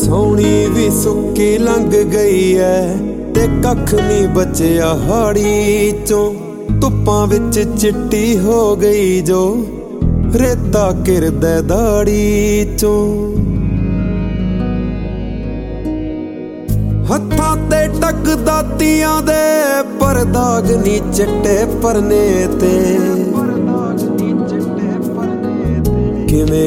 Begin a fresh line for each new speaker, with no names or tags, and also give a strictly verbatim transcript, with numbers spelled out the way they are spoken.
ਸੋਹਣੀ ਵੀ ਸੁੱਕੀ ਲੰਘ ਗਈ ਐ ਤੇ ਕੱਖ ਨੀ ਬਚਿਆ ਹਾੜੀ ਚੋਂ। ਧੁੱਪਾਂ ਵਿੱਚ ਚਿੱਟੀ ਹੋ ਗਈ ਜੋ ਰੇਤਾ ਕਿਰਦਾ ਦਾੜੀ ਚੋਂ। ਹੱਥਾਂ ਤੇ ਟੱਕਦਾ ਤੀਆਂ ਦੇ ਪਰ ਦਾਗ ਨੀ ਚਿੱਟੇ ਪਰਨੇ ਤੇ। ਕਿਵੇਂ